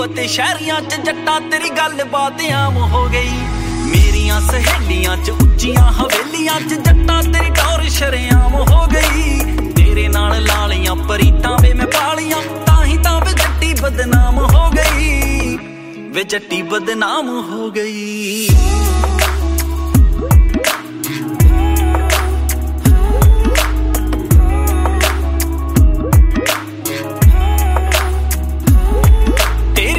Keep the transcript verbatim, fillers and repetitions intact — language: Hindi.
ते शहरियां च जट्टा तेरी गल बात आम हो गई। मेरियां सहेलियां च उच्चियां हवेलियां च जट्टा तेरी टौर शरेआम हो गई। तेरे नाल लालियां परीतां वे मैं पालियां ताही तां वे जट्टी बदनाम हो गई, वे जट्टी बदनाम हो गई।